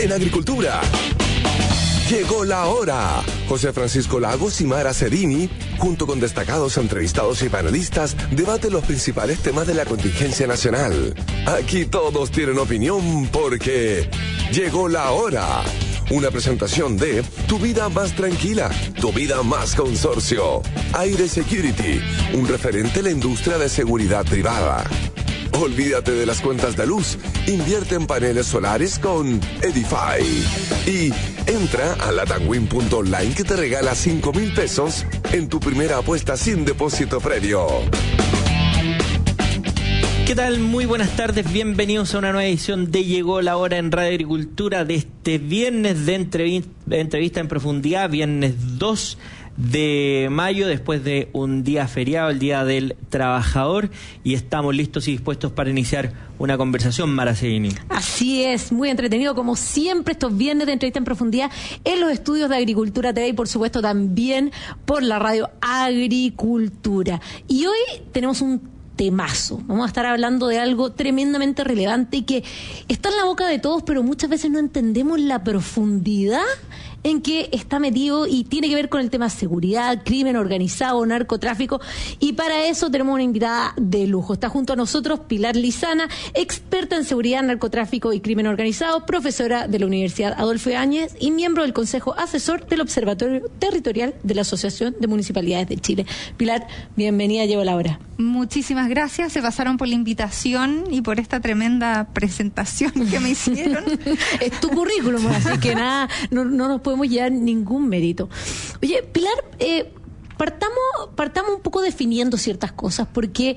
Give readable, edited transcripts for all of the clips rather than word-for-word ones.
en agricultura. Llegó la hora. José Francisco Lagos y Mara Cerini, junto con destacados entrevistados y panelistas, debaten los principales temas de la contingencia nacional. Aquí todos tienen opinión porque llegó la hora. Una presentación de Tu Vida Más Tranquila, Tu Vida Más Consorcio. Aire Security, un referente en la industria de seguridad privada. Olvídate de las cuentas de luz. Invierte en paneles solares con Edify. Y entra a latamwin.online que te regala 5,000 pesos en tu primera apuesta sin depósito previo. ¿Qué tal? Muy buenas tardes, bienvenidos a una nueva edición de Llegó la Hora en Radio Agricultura de este viernes de entrevista en profundidad, viernes 2 de mayo, después de un día feriado, el Día del Trabajador, y estamos listos y dispuestos para iniciar una conversación, Mara Cerini. Así es, muy entretenido como siempre estos viernes de entrevista en profundidad en los estudios de Agricultura TV y por supuesto también por la radio Agricultura. Y hoy tenemos un temazo. Vamos a estar hablando de algo tremendamente relevante y que está en la boca de todos, pero muchas veces no entendemos la profundidad en que está metido y tiene que ver con el tema seguridad, crimen organizado, narcotráfico, y para eso tenemos una invitada de lujo. Está junto a nosotros Pilar Lizana, experta en seguridad, narcotráfico y crimen organizado, profesora de la Universidad Adolfo Ibáñez y miembro del Consejo Asesor del Observatorio Territorial de la Asociación de Municipalidades de Chile. Pilar, bienvenida, llegó la hora. Muchísimas gracias, se pasaron por la invitación y por esta tremenda presentación que me hicieron. Es tu currículum, así que nada, no nos podemos llevar ningún mérito. Oye, Pilar, partamos un poco definiendo ciertas cosas, porque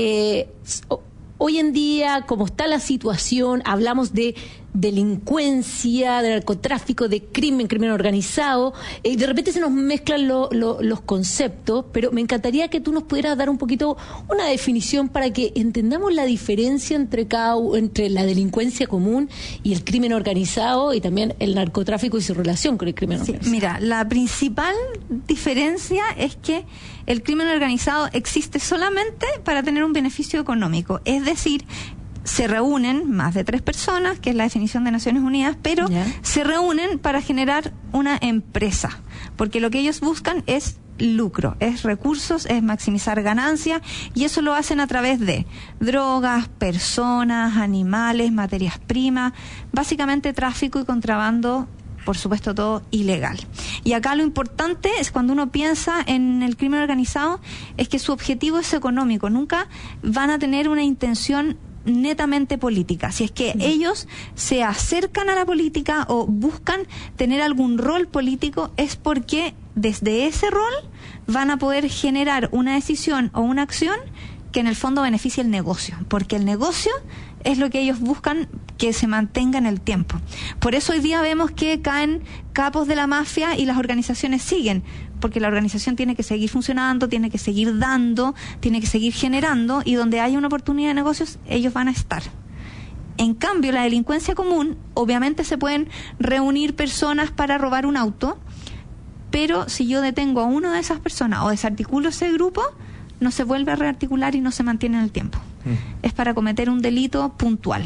hoy en día, como está la situación, hablamos de delincuencia, de narcotráfico, de crimen organizado, y de repente se nos mezclan los conceptos, pero me encantaría que tú nos pudieras dar un poquito una definición para que entendamos la diferencia entre la delincuencia común y el crimen organizado, y también el narcotráfico y su relación con el crimen organizado. Mira, la principal diferencia es que el crimen organizado existe solamente para tener un beneficio económico, es decir, se reúnen más de 3 personas, que es la definición de Naciones Unidas, pero se reúnen para generar una empresa, porque lo que ellos buscan es lucro, es recursos, es maximizar ganancias, y eso lo hacen a través de drogas, personas, animales, materias primas, básicamente tráfico y contrabando, por supuesto todo ilegal. Y acá lo importante es, cuando uno piensa en el crimen organizado, es que su objetivo es económico, nunca van a tener una intención netamente política. Si es que ellos se acercan a la política o buscan tener algún rol político, es porque desde ese rol van a poder generar una decisión o una acción que en el fondo beneficie el negocio, porque el negocio es lo que ellos buscan que se mantenga en el tiempo. Por eso hoy día vemos que caen capos de la mafia y las organizaciones siguen, porque la organización tiene que seguir funcionando, tiene que seguir dando, tiene que seguir generando, y donde haya una oportunidad de negocios, ellos van a estar. En cambio, la delincuencia común, obviamente se pueden reunir personas para robar un auto, pero si yo detengo a una de esas personas o desarticulo ese grupo, no se vuelve a rearticular y no se mantiene en el tiempo. Es para cometer un delito puntual.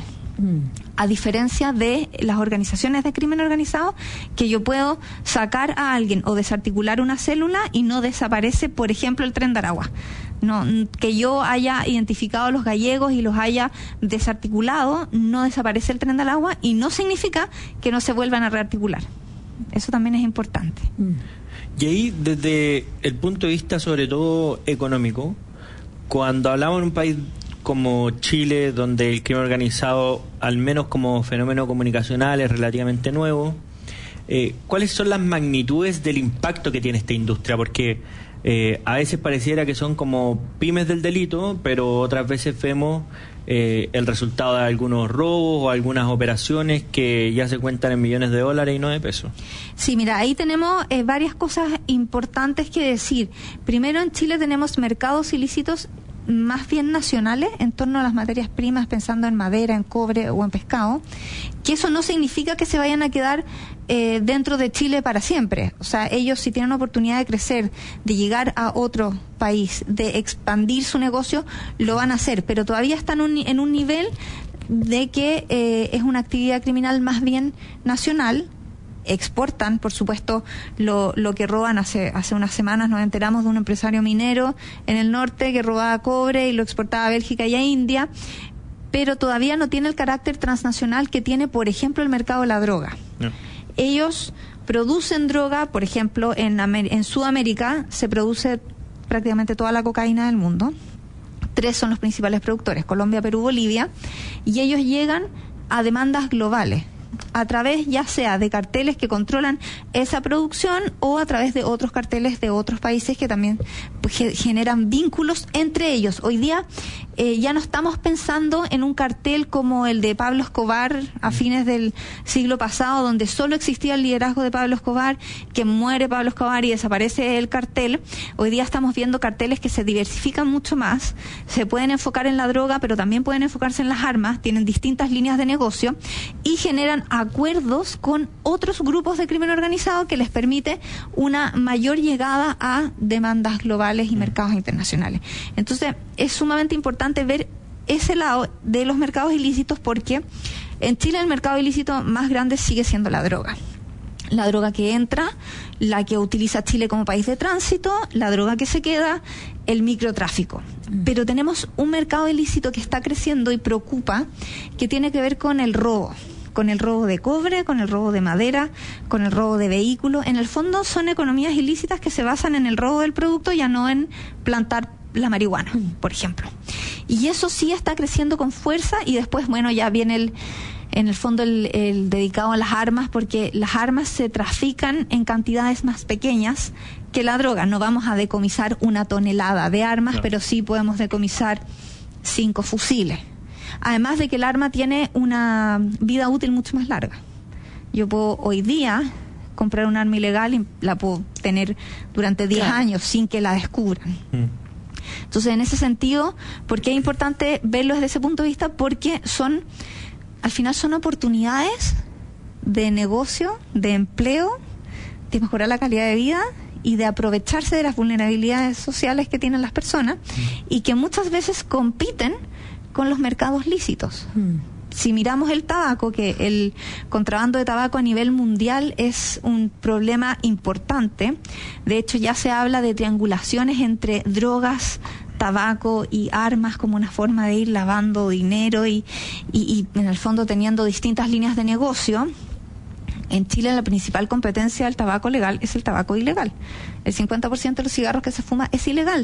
A diferencia de las organizaciones de crimen organizado, que yo puedo sacar a alguien o desarticular una célula y no desaparece, por ejemplo, el Tren de Aragua. No, que yo haya identificado a los gallegos y los haya desarticulado, no desaparece el Tren de Aragua, y no significa que no se vuelvan a rearticular. Eso también es importante. Y ahí, desde el punto de vista sobre todo económico, cuando hablamos en un país como Chile, donde el crimen organizado, al menos como fenómeno comunicacional, es relativamente nuevo, ¿cuáles son las magnitudes del impacto que tiene esta industria? Porque a veces pareciera que son como pymes del delito, pero otras veces vemos el resultado de algunos robos o algunas operaciones que ya se cuentan en millones de dólares y no de pesos. Sí, mira, ahí tenemos varias cosas importantes que decir. Primero, en Chile tenemos mercados ilícitos más bien nacionales en torno a las materias primas, pensando en madera, en cobre o en pescado, que eso no significa que se vayan a quedar dentro de Chile para siempre. O sea, ellos, si tienen oportunidad de crecer, de llegar a otro país, de expandir su negocio, lo van a hacer, pero todavía están en un nivel de que es una actividad criminal más bien nacional. Exportan, por supuesto, lo que roban. Hace unas semanas nos enteramos de un empresario minero en el norte que robaba cobre y lo exportaba a Bélgica y a India, pero todavía no tiene el carácter transnacional que tiene, por ejemplo, el mercado de la droga. No. Ellos producen droga, por ejemplo, en Sudamérica se produce prácticamente toda la cocaína del mundo. 3 son los principales productores: Colombia, Perú, Bolivia, y ellos llegan a demandas globales a través ya sea de carteles que controlan esa producción o a través de otros carteles de otros países que también generan vínculos entre ellos. Hoy día ya no estamos pensando en un cartel como el de Pablo Escobar a fines del siglo pasado, donde solo existía el liderazgo de Pablo Escobar, que muere Pablo Escobar y desaparece el cartel. Hoy día estamos viendo carteles que se diversifican mucho más, se pueden enfocar en la droga, pero también pueden enfocarse en las armas, tienen distintas líneas de negocio y generan acuerdos con otros grupos de crimen organizado que les permite una mayor llegada a demandas globales y mercados internacionales. Entonces, es sumamente importante ver ese lado de los mercados ilícitos, porque en Chile el mercado ilícito más grande sigue siendo la droga. La droga que entra, la que utiliza Chile como país de tránsito, la droga que se queda, el microtráfico. Pero tenemos un mercado ilícito que está creciendo y preocupa, que tiene que ver con el robo de cobre, con el robo de madera, con el robo de vehículos. En el fondo son economías ilícitas que se basan en el robo del producto, ya no en plantar la marihuana, por ejemplo. Y eso sí está creciendo con fuerza. Y después, bueno, ya viene en el fondo el dedicado a las armas, porque las armas se trafican en cantidades más pequeñas que la droga. No vamos a decomisar 1 tonelada de armas, no, pero sí podemos decomisar 5 fusiles. Además de que el arma tiene una vida útil mucho más larga. Yo puedo hoy día comprar un arma ilegal y la puedo tener durante 10 años sin que la descubran. Entonces, en ese sentido, ¿por qué es importante verlo desde ese punto de vista? Porque al final son oportunidades de negocio, de empleo, de mejorar la calidad de vida y de aprovecharse de las vulnerabilidades sociales que tienen las personas y que muchas veces compiten con los mercados lícitos. Si miramos el tabaco, que el contrabando de tabaco a nivel mundial es un problema importante. De hecho, ya se habla de triangulaciones entre drogas, tabaco y armas como una forma de ir lavando dinero y en el fondo teniendo distintas líneas de negocio. En Chile la principal competencia del tabaco legal es el tabaco ilegal. El 50% de los cigarros que se fuma es ilegal.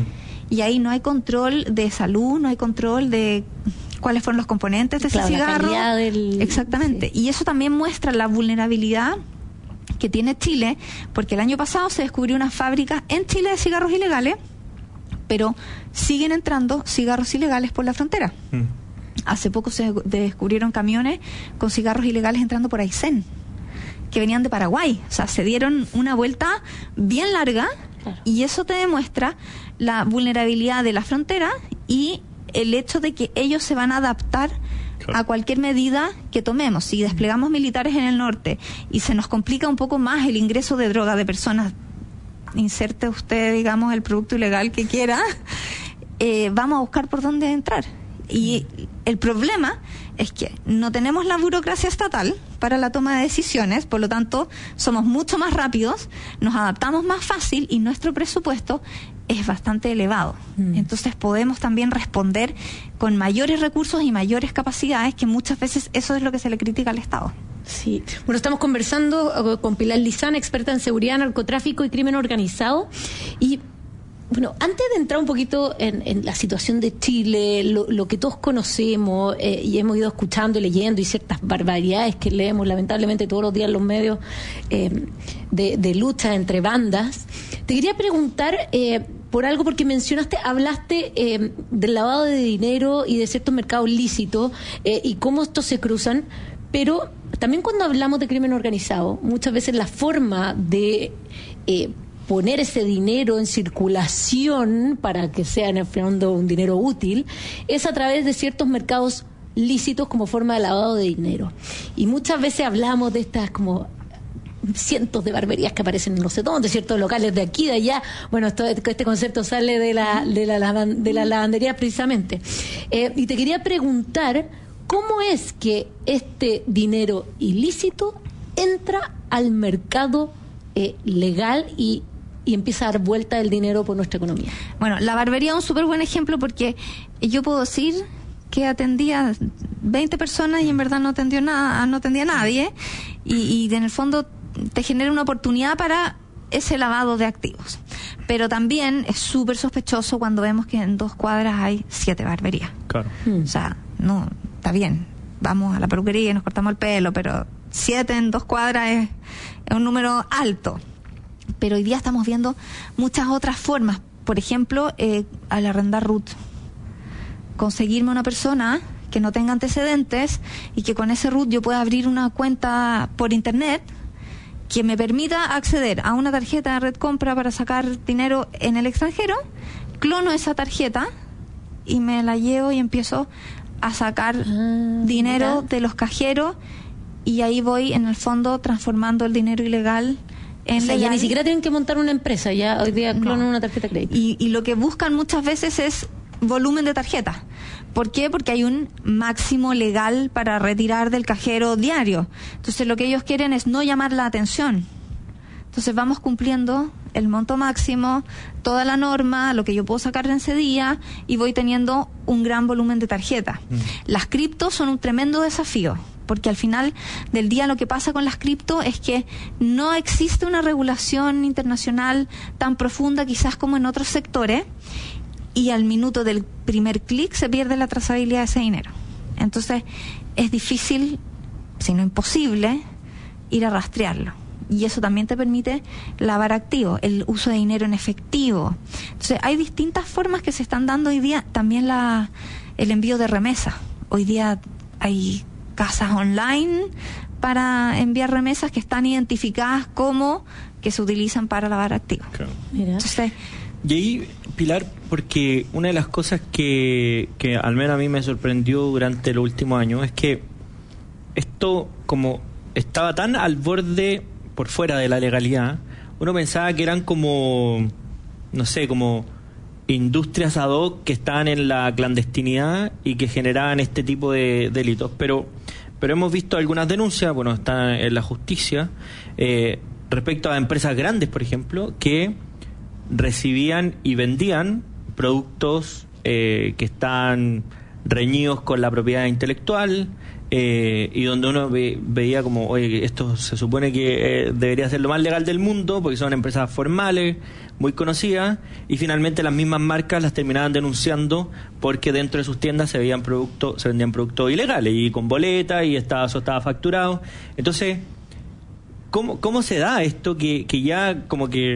Y ahí no hay control de salud, no hay control de cuáles fueron los componentes de ese cigarro. La calidad Exactamente. Sí. Y eso también muestra la vulnerabilidad que tiene Chile, porque el año pasado se descubrió una fábrica en Chile de cigarros ilegales, pero siguen entrando cigarros ilegales por la frontera. Hace poco se descubrieron camiones con cigarros ilegales entrando por Aysén, que venían de Paraguay. O sea, se dieron una vuelta bien larga. Claro. Y eso te demuestra la vulnerabilidad de la frontera y el hecho de que ellos se van a adaptar a cualquier medida que tomemos. Si desplegamos militares en el norte y se nos complica un poco más el ingreso de droga de personas, inserte usted, digamos, el producto ilegal que quiera, vamos a buscar por dónde entrar. Y el problema es que no tenemos la burocracia estatal para la toma de decisiones, por lo tanto somos mucho más rápidos, nos adaptamos más fácil y nuestro presupuesto es bastante elevado. Entonces podemos también responder con mayores recursos y mayores capacidades, que muchas veces eso es lo que se le critica al Estado. Sí. Bueno, estamos conversando con Pilar Lizana, experta en seguridad, narcotráfico y crimen organizado. Y bueno, antes de entrar un poquito en la situación de Chile, lo que todos conocemos y hemos ido escuchando y leyendo, y ciertas barbaridades que leemos lamentablemente todos los días en los medios de lucha entre bandas, te quería preguntar por algo, porque hablaste del lavado de dinero y de ciertos mercados lícitos y cómo estos se cruzan, pero también cuando hablamos de crimen organizado, muchas veces la forma de poner ese dinero en circulación para que sea en el fondo un dinero útil es a través de ciertos mercados lícitos como forma de lavado de dinero. Y muchas veces hablamos de estas como cientos de barberías que aparecen en no sé dónde, ciertos locales de aquí, de allá. Bueno, este concepto sale de la lavandería precisamente. Y te quería preguntar, cómo es que este dinero ilícito entra al mercado legal y empieza a dar vuelta el dinero por nuestra economía. Bueno, la barbería es un súper buen ejemplo porque yo puedo decir que atendía 20 personas y en verdad no atendía a nadie y en el fondo te genera una oportunidad para ese lavado de activos. Pero también es súper sospechoso cuando vemos que en 2 cuadras hay 7 barberías. Claro. O sea, no, está bien, vamos a la peluquería y nos cortamos el pelo, pero 7 en 2 cuadras es un número alto. Pero hoy día estamos viendo muchas otras formas. Por ejemplo, al arrendar RUT. Conseguirme una persona que no tenga antecedentes y que con ese RUT yo pueda abrir una cuenta por internet que me permita acceder a una tarjeta de Red Compra para sacar dinero en el extranjero, clono esa tarjeta y me la llevo y empiezo a sacar dinero de los cajeros y ahí voy en el fondo transformando el dinero ilegal en legal. Ya ni siquiera tienen que montar una empresa, ya hoy día clonan una tarjeta de crédito. Y lo que buscan muchas veces es volumen de tarjeta. ¿Por qué? Porque hay un máximo legal para retirar del cajero diario. Entonces lo que ellos quieren es no llamar la atención. Entonces vamos cumpliendo el monto máximo, toda la norma, lo que yo puedo sacar en ese día y voy teniendo un gran volumen de tarjeta. Las criptos son un tremendo desafío. Porque al final del día lo que pasa con las cripto es que no existe una regulación internacional tan profunda quizás como en otros sectores y al minuto del primer clic se pierde la trazabilidad de ese dinero. Entonces es difícil, si no imposible, ir a rastrearlo. Y eso también te permite lavar activos, el uso de dinero en efectivo. Entonces hay distintas formas que se están dando hoy día. También el envío de remesas. Hoy día hay casas online para enviar remesas que están identificadas como que se utilizan para lavar activos. Claro. Mira. Entonces, Y ahí, Pilar, porque una de las cosas que al menos a mí me sorprendió durante los últimos años es que esto, como estaba tan al borde por fuera de la legalidad, uno pensaba que eran como, no sé, como industrias ad hoc que estaban en la clandestinidad y que generaban este tipo de delitos. Pero hemos visto algunas denuncias, bueno, están en la justicia, respecto a empresas grandes, por ejemplo, que recibían y vendían productos que están reñidos con la propiedad intelectual, y donde uno veía como, oye, esto se supone que debería ser lo más legal del mundo porque son empresas formales, muy conocidas, y finalmente las mismas marcas las terminaban denunciando porque dentro de sus tiendas se vendían productos ilegales y con boleta y eso estaba facturado. Entonces, ¿cómo se da esto que ya como que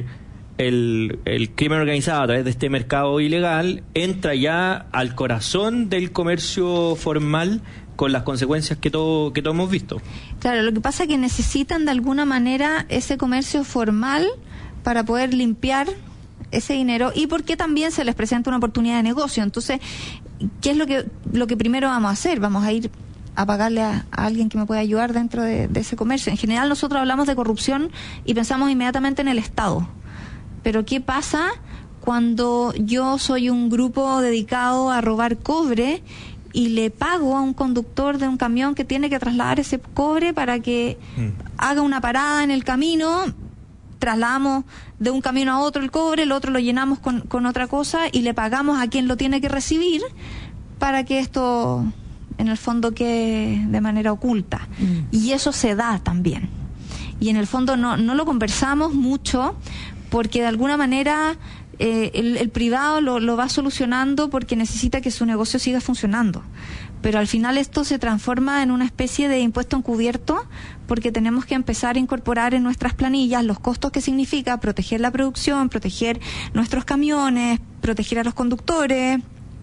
el crimen organizado a través de este mercado ilegal entra ya al corazón del comercio formal con las consecuencias que todos hemos visto? Claro, lo que pasa es que necesitan de alguna manera ese comercio formal para poder limpiar ese dinero y porque también se les presenta una oportunidad de negocio. Entonces, ¿qué es lo que primero vamos a hacer? Vamos a ir a pagarle a alguien que me pueda ayudar dentro de ese comercio. En general nosotros hablamos de corrupción y pensamos inmediatamente en el Estado. Pero ¿qué pasa cuando yo soy un grupo dedicado a robar cobre y le pago a un conductor de un camión que tiene que trasladar ese cobre para que haga una parada en el camino? Trasladamos de un camino a otro el cobre, el otro lo llenamos con otra cosa y le pagamos a quien lo tiene que recibir para que esto en el fondo quede de manera oculta. Y eso se da también. Y en el fondo no lo conversamos mucho porque de alguna manera el privado lo va solucionando porque necesita que su negocio siga funcionando. Pero al final esto se transforma en una especie de impuesto encubierto porque tenemos que empezar a incorporar en nuestras planillas los costos que significa proteger la producción, proteger nuestros camiones, proteger a los conductores.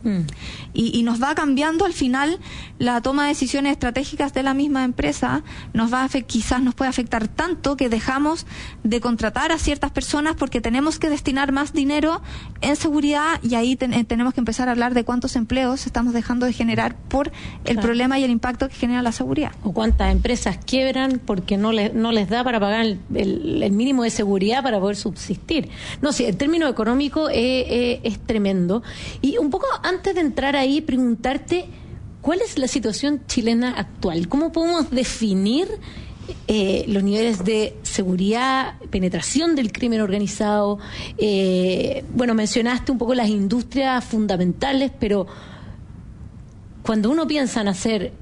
Y nos va cambiando al final la toma de decisiones estratégicas de la misma empresa. Quizás nos puede afectar tanto que dejamos de contratar a ciertas personas porque tenemos que destinar más dinero en seguridad y ahí tenemos que empezar a hablar de cuántos empleos estamos dejando de generar por el problema y el impacto que genera la seguridad. O cuántas empresas quiebran porque no les da para pagar el mínimo de seguridad para poder subsistir. No sé, en términos económicos es tremendo. Y un poco antes de entrar ahí, preguntarte ¿cuál es la situación chilena actual? ¿Cómo podemos definir los niveles de seguridad, penetración del crimen organizado? Bueno, mencionaste un poco las industrias fundamentales, pero cuando uno piensa en hacer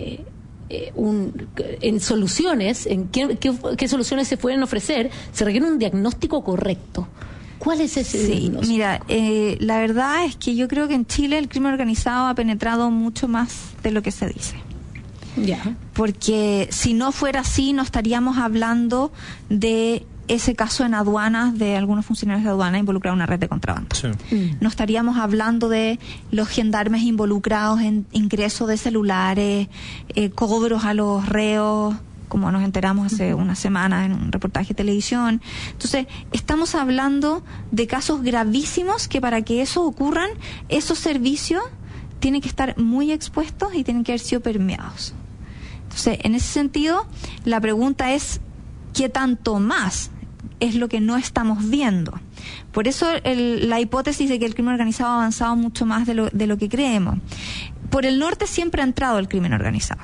en soluciones, en qué soluciones se pueden ofrecer, se requiere un diagnóstico correcto. ¿Cuál es ese diagnóstico? Mira, la verdad es que yo creo que en Chile el crimen organizado ha penetrado mucho más de lo que se dice. Ya. Porque si no fuera así, no estaríamos hablando de ese caso en aduanas de algunos funcionarios de aduana involucrados en una red de contrabando. Sí. No estaríamos hablando de los gendarmes involucrados en ingreso de celulares, cobros a los reos, como nos enteramos hace una semana en un reportaje de televisión. Entonces, estamos hablando de casos gravísimos que para que eso ocurran, esos servicios tienen que estar muy expuestos y tienen que haber sido permeados. Entonces, en ese sentido, la pregunta es, ¿qué tanto más es lo que no estamos viendo? Por eso la hipótesis de que el crimen organizado ha avanzado mucho más de lo que creemos. Por el norte siempre ha entrado el crimen organizado.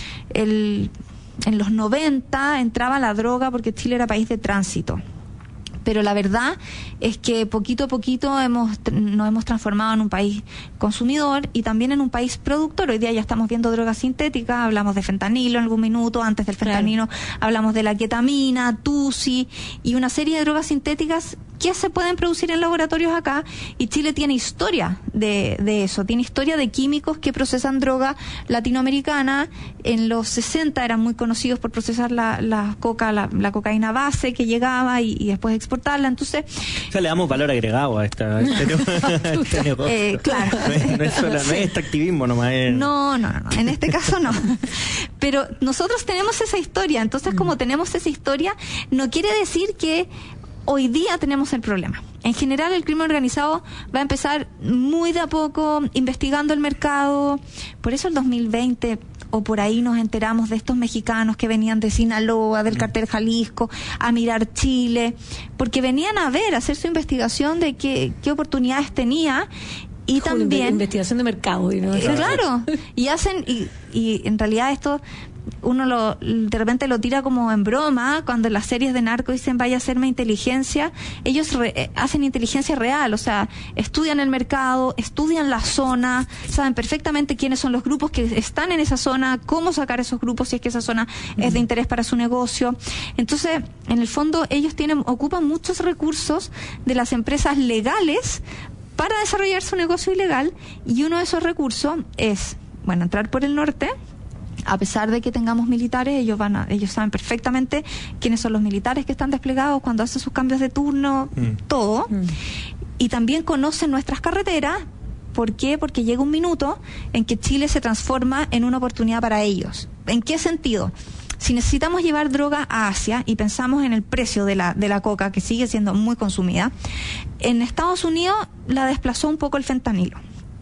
En los 90 entraba la droga porque Chile era país de tránsito. Pero la verdad es que poquito a poquito nos hemos transformado en un país consumidor y también en un país productor. Hoy día ya estamos viendo drogas sintéticas, hablamos de fentanilo en algún minuto, antes del fentanilo hablamos de la ketamina, tusi y una serie de drogas sintéticas que se pueden producir en laboratorios acá, y Chile tiene historia de eso, tiene historia de químicos que procesan droga latinoamericana. En los 60 eran muy conocidos por procesar la cocaína base que llegaba y después exportarla. Entonces, o sea, le damos valor agregado a este negocio. Claro. No es extractivismo nomás. No, en este caso no. Pero nosotros tenemos esa historia, entonces como tenemos esa historia, no quiere decir que hoy día tenemos el problema. En general, el crimen organizado va a empezar muy de a poco, investigando el mercado. Por eso el 2020 o por ahí nos enteramos de estos mexicanos que venían de Sinaloa, del cartel Jalisco, a mirar Chile, porque venían a hacer su investigación de qué oportunidades tenía. Y también investigación de mercado, ¿no? Claro, y hacen y en realidad esto uno de repente lo tira como en broma. Cuando las series de narco dicen vaya a hacerme inteligencia, ellos hacen inteligencia real, o sea, estudian el mercado, estudian la zona, saben perfectamente quiénes son los grupos que están en esa zona, cómo sacar esos grupos si es que esa zona es de interés para su negocio. Entonces, en el fondo, ellos ocupan muchos recursos de las empresas legales para desarrollar su negocio ilegal, y uno de esos recursos es, entrar por el norte. A pesar de que tengamos militares, ellos saben perfectamente quiénes son los militares que están desplegados, cuando hacen sus cambios de turno, todo. Y también conocen nuestras carreteras. ¿Por qué? Porque llega un minuto en que Chile se transforma en una oportunidad para ellos. ¿En qué sentido? Si necesitamos llevar droga a Asia y pensamos en el precio de la coca, que sigue siendo muy consumida, en Estados Unidos la desplazó un poco el fentanilo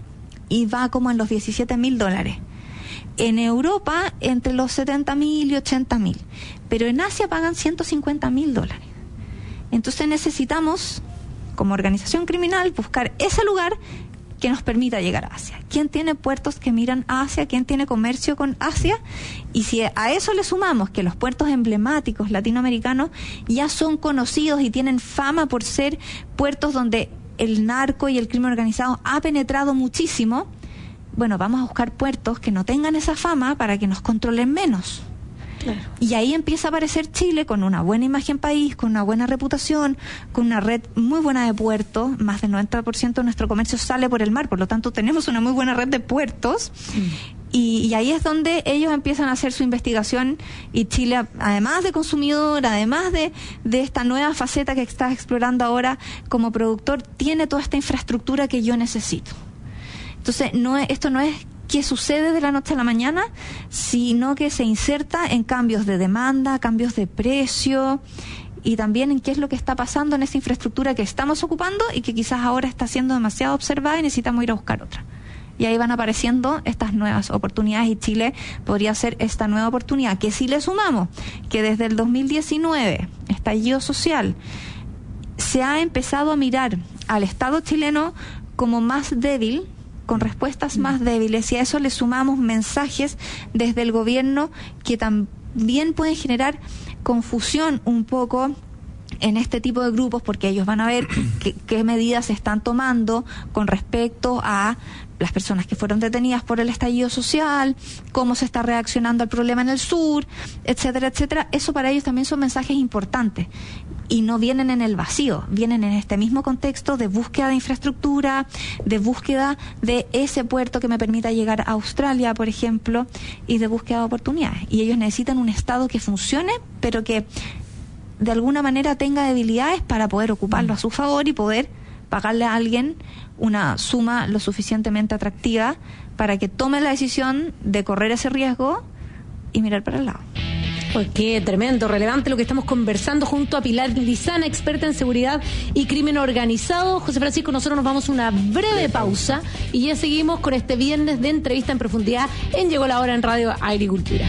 y va como en los $17,000. En Europa entre los 70.000 y 80.000, pero en Asia pagan $150.000. Entonces necesitamos, como organización criminal, buscar ese lugar que nos permita llegar a Asia. ¿Quién tiene puertos que miran a Asia? ¿Quién tiene comercio con Asia? Y si a eso le sumamos que los puertos emblemáticos latinoamericanos ya son conocidos y tienen fama por ser puertos donde el narco y el crimen organizado ha penetrado muchísimo, vamos a buscar puertos que no tengan esa fama para que nos controlen menos. Claro. Y ahí empieza a aparecer Chile con una buena imagen país, con una buena reputación, con una red muy buena de puertos. Más del 90% de nuestro comercio sale por el mar, por lo tanto tenemos una muy buena red de puertos. Y ahí es donde ellos empiezan a hacer su investigación, y Chile, además de consumidor, además de esta nueva faceta que estás explorando ahora como productor, tiene toda esta infraestructura que yo necesito. Entonces, esto no es que sucede de la noche a la mañana, sino que se inserta en cambios de demanda, cambios de precio, y también en qué es lo que está pasando en esa infraestructura que estamos ocupando y que quizás ahora está siendo demasiado observada y necesitamos ir a buscar otra. Y ahí van apareciendo estas nuevas oportunidades, y Chile podría ser esta nueva oportunidad, que si le sumamos que desde el 2019, estallido social, se ha empezado a mirar al Estado chileno como más débil, con respuestas más débiles, y a eso le sumamos mensajes desde el gobierno que también pueden generar confusión un poco en este tipo de grupos, porque ellos van a ver qué medidas se están tomando con respecto a las personas que fueron detenidas por el estallido social, cómo se está reaccionando al problema en el sur, etcétera, etcétera. Eso para ellos también son mensajes importantes y no vienen en el vacío, vienen en este mismo contexto de búsqueda de infraestructura, de búsqueda de ese puerto que me permita llegar a Australia, por ejemplo, y de búsqueda de oportunidades. Y ellos necesitan un Estado que funcione, pero que de alguna manera tenga debilidades para poder ocuparlo a su favor y poder pagarle a alguien una suma lo suficientemente atractiva para que tome la decisión de correr ese riesgo y mirar para el lado. Pues qué tremendo, relevante lo que estamos conversando junto a Pilar Lizana, experta en seguridad y crimen organizado. José Francisco, nosotros nos vamos a una breve pausa y ya seguimos con este viernes de entrevista en profundidad en Llegó la Hora en Radio Agricultura.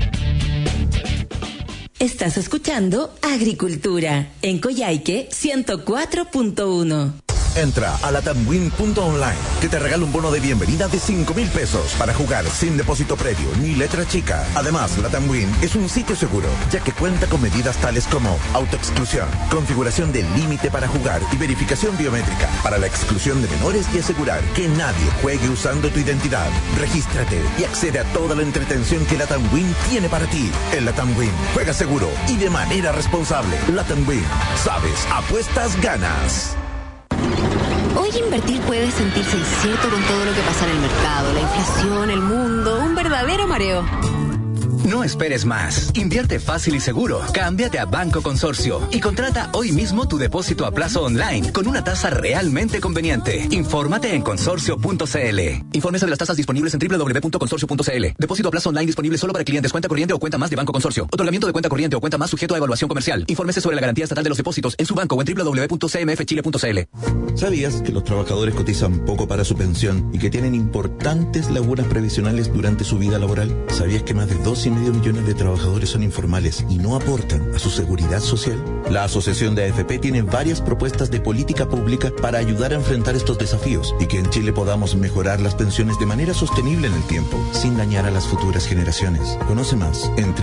Estás escuchando Agricultura en Coyhaique 104.1. Entra a latamwin.online que te regala un bono de bienvenida de 5,000 pesos para jugar sin depósito previo ni letra chica. Además, Latamwin es un sitio seguro, ya que cuenta con medidas tales como autoexclusión, configuración del límite para jugar y verificación biométrica para la exclusión de menores y asegurar que nadie juegue usando tu identidad. Regístrate y accede a toda la entretención que Latamwin tiene para ti. En Latamwin, juega seguro y de manera responsable. Latamwin, sabes, apuestas, ganas. Hoy invertir puede sentirse incierto con todo lo que pasa en el mercado, la inflación, el mundo, un verdadero mareo. No esperes más. Invierte fácil y seguro. Cámbiate a Banco Consorcio y contrata hoy mismo tu depósito a plazo online con una tasa realmente conveniente. Infórmate en consorcio.cl. Informes sobre las tasas disponibles en www.consorcio.cl. Depósito a plazo online disponible solo para clientes cuenta corriente o cuenta más de Banco Consorcio. Otorgamiento de cuenta corriente o cuenta más sujeto a evaluación comercial. Infórmese sobre la garantía estatal de los depósitos en su banco o en www.cmfchile.cl. ¿Sabías que los trabajadores cotizan poco para su pensión y que tienen importantes lagunas previsionales durante su vida laboral? ¿Sabías que más de 2,5 millones de trabajadores son informales y no aportan a su seguridad social? La Asociación de AFP tiene varias propuestas de política pública para ayudar a enfrentar estos desafíos y que en Chile podamos mejorar las pensiones de manera sostenible en el tiempo, sin dañar a las futuras generaciones. Conoce más en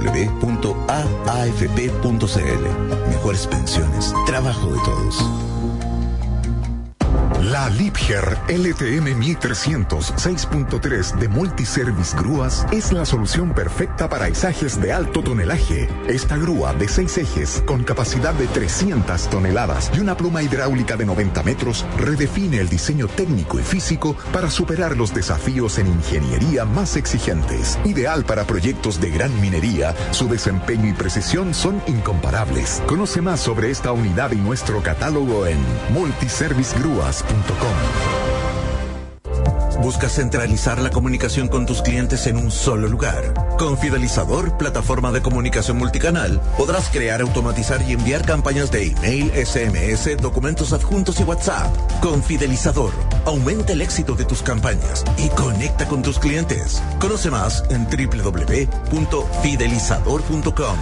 www.aafp.cl. Mejores pensiones, trabajo de todos. La Liebherr LTM 1300 6.3 de Multiservice Grúas es la solución perfecta para izajes de alto tonelaje. Esta grúa de 6 ejes con capacidad de 300 toneladas y una pluma hidráulica de 90 metros redefine el diseño técnico y físico para superar los desafíos en ingeniería más exigentes. Ideal para proyectos de gran minería, su desempeño y precisión son incomparables. Conoce más sobre esta unidad y nuestro catálogo en multiservicegrúas.com. ¿Buscas centralizar la comunicación con tus clientes en un solo lugar? Con Fidelizador, plataforma de comunicación multicanal, podrás crear, automatizar y enviar campañas de email, SMS, documentos adjuntos y WhatsApp. Con Fidelizador, aumenta el éxito de tus campañas y conecta con tus clientes. Conoce más en www.fidelizador.com.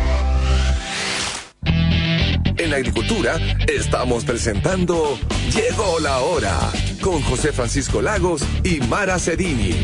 En Agricultura estamos presentando Llegó la Hora con José Francisco Lagos y Mara Cedini.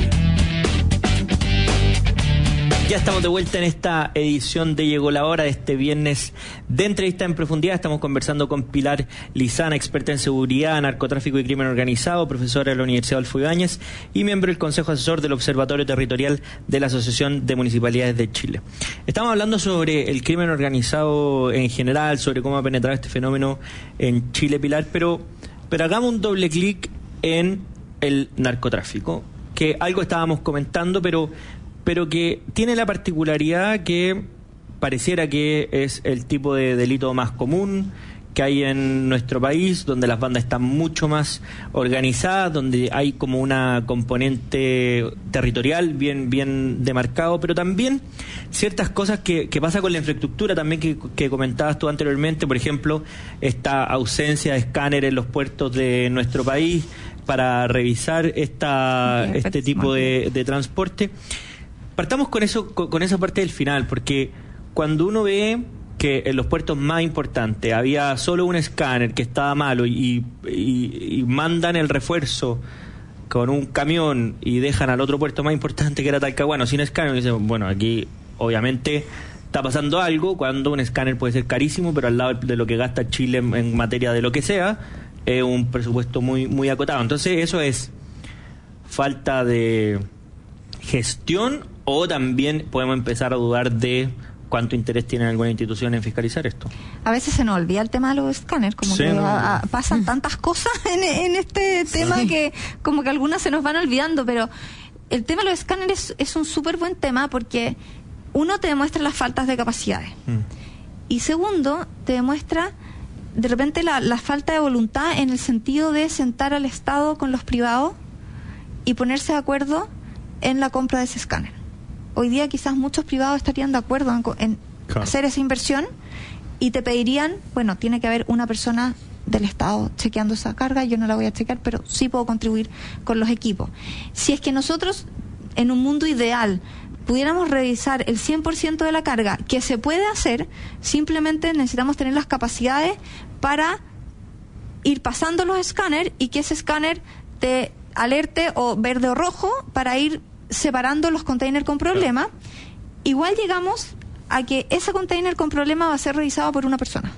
Ya estamos de vuelta en esta edición de Llegó la Hora de este viernes de entrevista en profundidad. Estamos conversando con Pilar Lizana, experta en seguridad, narcotráfico y crimen organizado, profesora de la Universidad Adolfo Ibáñez y miembro del Consejo Asesor del Observatorio Territorial de la Asociación de Municipalidades de Chile. Estamos hablando sobre el crimen organizado en general, sobre cómo ha penetrado este fenómeno en Chile, Pilar, pero hagamos un doble clic en el narcotráfico, que algo estábamos comentando, pero que tiene la particularidad que pareciera que es el tipo de delito más común que hay en nuestro país, donde las bandas están mucho más organizadas, donde hay como una componente territorial bien demarcado, pero también ciertas cosas que pasa con la infraestructura también que comentabas tú anteriormente, por ejemplo, esta ausencia de escáneres en los puertos de nuestro país para revisar este tipo de transporte. Partamos con eso, con esa parte del final, porque cuando uno ve que en los puertos más importantes había solo un escáner que estaba malo y mandan el refuerzo con un camión y dejan al otro puerto más importante que era Talcahuano sin escáner, y dicen, bueno, aquí obviamente está pasando algo, cuando un escáner puede ser carísimo, pero al lado de lo que gasta Chile en materia de lo que sea, es un presupuesto muy, muy acotado. Entonces eso es falta de gestión, o también podemos empezar a dudar de cuánto interés tiene alguna institución en fiscalizar esto. A veces se nos olvida el tema de los escáneres, como sí, que pasan tantas cosas en este tema que como que algunas se nos van olvidando, pero el tema de los escáneres es un súper buen tema porque uno te demuestra las faltas de capacidades y segundo te demuestra de repente la falta de voluntad en el sentido de sentar al Estado con los privados y ponerse de acuerdo en la compra de ese escáner. Hoy día quizás muchos privados estarían de acuerdo en hacer esa inversión y te pedirían, bueno, tiene que haber una persona del Estado chequeando esa carga, yo no la voy a chequear, pero sí puedo contribuir con los equipos. Si es que nosotros, en un mundo ideal, pudiéramos revisar el 100% de la carga, que se puede hacer, simplemente necesitamos tener las capacidades para ir pasando los escáneres y que ese escáner te alerte o verde o rojo para ir separando los containers con problema. Igual llegamos a que ese container con problema va a ser revisado por una persona.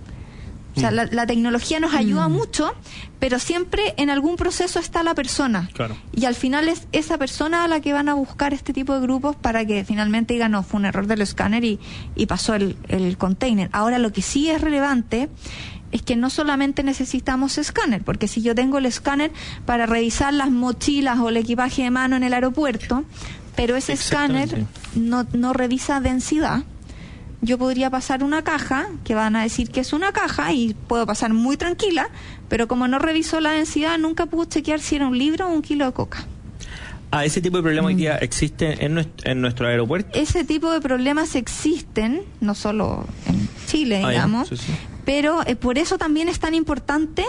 O sea, la tecnología nos ayuda mucho, pero siempre en algún proceso está la persona. Claro. Y al final es esa persona a la que van a buscar este tipo de grupos para que finalmente digan, no, fue un error del escáner y pasó el container. Ahora, lo que sí es relevante es que no solamente necesitamos escáner, porque si yo tengo el escáner para revisar las mochilas o el equipaje de mano en el aeropuerto, pero ese escáner no revisa densidad, yo podría pasar una caja, que van a decir que es una caja, y puedo pasar muy tranquila, pero como no revisó la densidad, nunca pudo chequear si era un libro o un kilo de coca. ¿Ese tipo de problemas hoy día existe en nuestro aeropuerto? Ese tipo de problemas existen, no solo en Chile, digamos, pero por eso también es tan importante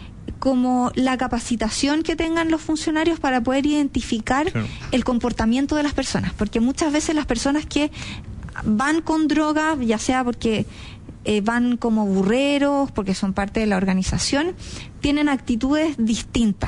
como la capacitación que tengan los funcionarios para poder identificar el comportamiento de las personas, porque muchas veces las personas que van con droga, ya sea porque van como burreros, porque son parte de la organización, tienen actitudes distintas.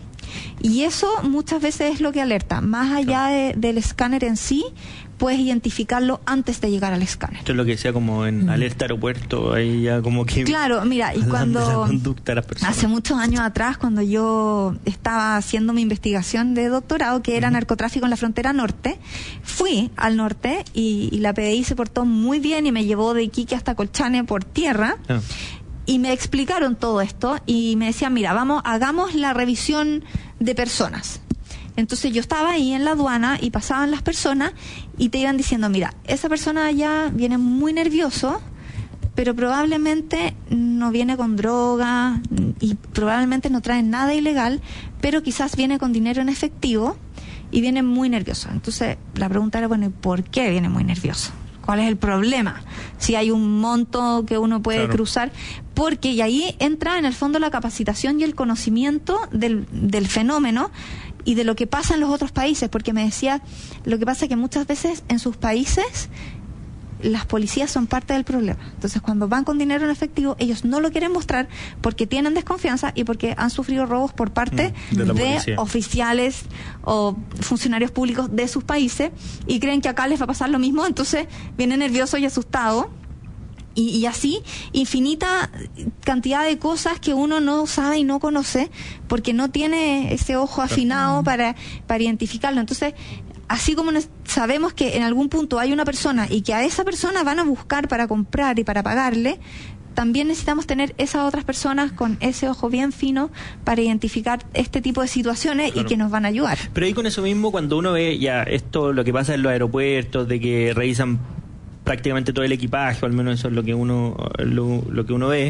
Y eso muchas veces es lo que alerta. Más allá del escáner en sí, puedes identificarlo antes de llegar al escáner. Esto es lo que decía como en alerta aeropuerto, ahí ya como que... Claro, mira, y cuando... Hace muchos años atrás, cuando yo estaba haciendo mi investigación de doctorado, que era narcotráfico en la frontera norte, fui al norte y la PDI se portó muy bien y me llevó de Iquique hasta Colchane por tierra. Y me explicaron todo esto y me decían, mira, hagamos la revisión de personas. Entonces yo estaba ahí en la aduana y pasaban las personas y te iban diciendo, mira, esa persona ya viene muy nervioso, pero probablemente no viene con droga y probablemente no trae nada ilegal, pero quizás viene con dinero en efectivo y viene muy nervioso. Entonces la pregunta era, bueno, ¿y por qué viene muy nervioso? ¿Cuál es el problema? Si hay un monto que uno puede cruzar, porque y ahí entra en el fondo la capacitación y el conocimiento del fenómeno y de lo que pasa en los otros países, porque me decía, lo que pasa es que muchas veces en sus países las policías son parte del problema. Entonces cuando van con dinero en efectivo, ellos no lo quieren mostrar porque tienen desconfianza y porque han sufrido robos por parte de oficiales o funcionarios públicos de sus países y creen que acá les va a pasar lo mismo, entonces vienen nerviosos y asustados. Y así, infinita cantidad de cosas que uno no sabe y no conoce porque no tiene ese ojo afinado para identificarlo. Entonces, así como sabemos que en algún punto hay una persona y que a esa persona van a buscar para comprar y para pagarle, también necesitamos tener esas otras personas con ese ojo bien fino para identificar este tipo de situaciones y que nos van a ayudar. Pero ahí con eso mismo, cuando uno ve ya esto, lo que pasa en los aeropuertos, de que revisan prácticamente todo el equipaje, o al menos eso es lo que uno ve,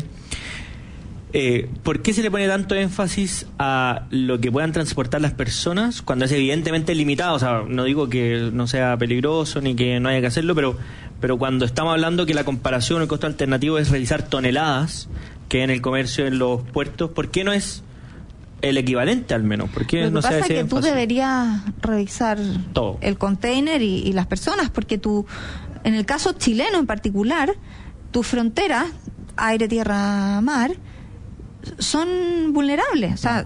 ¿por qué se le pone tanto énfasis a lo que puedan transportar las personas cuando es evidentemente limitado? O sea, no digo que no sea peligroso ni que no haya que hacerlo, pero cuando estamos hablando que la comparación o el costo alternativo es realizar toneladas que en el comercio en los puertos, ¿por qué no es el equivalente al menos? ¿Por qué no se hace Lo que pasa es que tú énfasis? Deberías revisar todo el container y las personas, porque tú, en el caso chileno en particular, tus fronteras, aire, tierra, mar, son vulnerables. O sea,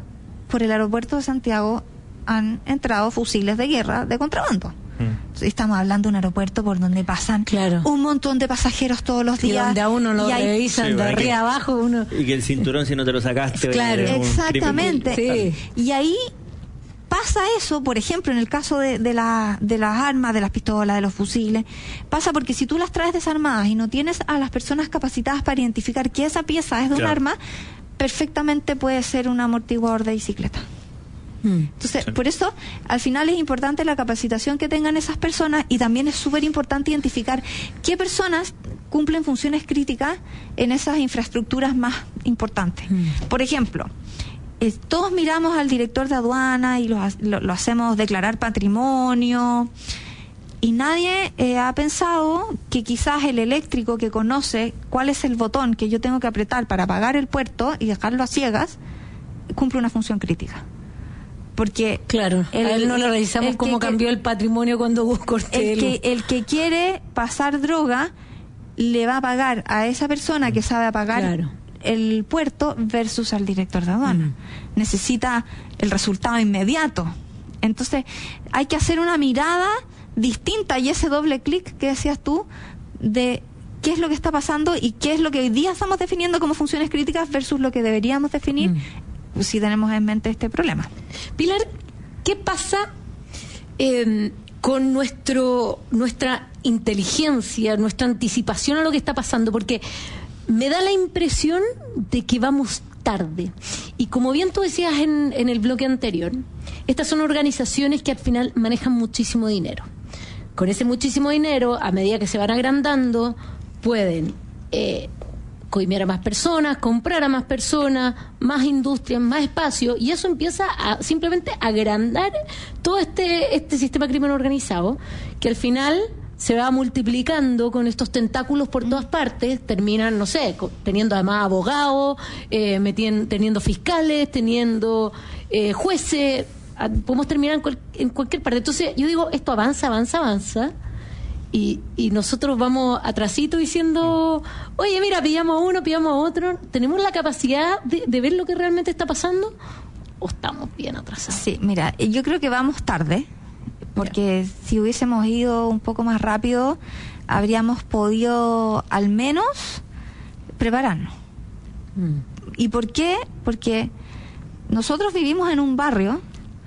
por el aeropuerto de Santiago han entrado fusiles de guerra de contrabando. Estamos hablando de un aeropuerto por donde pasan un montón de pasajeros todos los días. Y donde a uno lo revisan de arriba abajo. Uno... Y que el cinturón, si no te lo sacaste... Claro, exactamente. Sí. Y ahí pasa eso, por ejemplo, en el caso de las armas, de las pistolas, de los fusiles, pasa porque si tú las traes desarmadas y no tienes a las personas capacitadas para identificar que esa pieza es de un arma, perfectamente puede ser un amortiguador de bicicleta. Entonces, por eso, al final es importante la capacitación que tengan esas personas, y también es súper importante identificar qué personas cumplen funciones críticas en esas infraestructuras más importantes. Por ejemplo, todos miramos al director de aduana y lo hacemos declarar patrimonio, y nadie ha pensado que quizás el eléctrico que conoce cuál es el botón que yo tengo que apretar para apagar el puerto y dejarlo a ciegas, cumple una función crítica. Porque a él no le revisamos cómo cambió el patrimonio cuando hubo corte. El que quiere pasar droga le va a pagar a esa persona que sabe apagar el puerto versus al director de aduana. Necesita el resultado inmediato. Entonces hay que hacer una mirada distinta, y ese doble clic que decías tú de qué es lo que está pasando y qué es lo que hoy día estamos definiendo como funciones críticas versus lo que deberíamos definir si tenemos en mente este problema. Pilar, ¿qué pasa con nuestra inteligencia, nuestra anticipación a lo que está pasando? Porque me da la impresión de que vamos tarde. Y como bien tú decías en el bloque anterior, estas son organizaciones que al final manejan muchísimo dinero. Con ese muchísimo dinero, a medida que se van agrandando, pueden coimear a más personas, comprar a más personas, más industrias, más espacio, y eso empieza a simplemente agrandar todo este sistema de crimen organizado, que al final se va multiplicando con estos tentáculos por todas partes. Terminan, no sé, teniendo además abogados, teniendo fiscales, teniendo jueces. Podemos terminar en cualquier parte. Entonces yo digo, esto avanza, y nosotros vamos atrasito diciendo, oye, mira, pillamos a uno, pillamos a otro. ¿Tenemos la capacidad de ver lo que realmente está pasando o estamos bien atrasados? Sí, mira, yo creo que vamos tarde, porque si hubiésemos ido un poco más rápido habríamos podido al menos prepararnos. ¿Y por qué? Porque nosotros vivimos en un barrio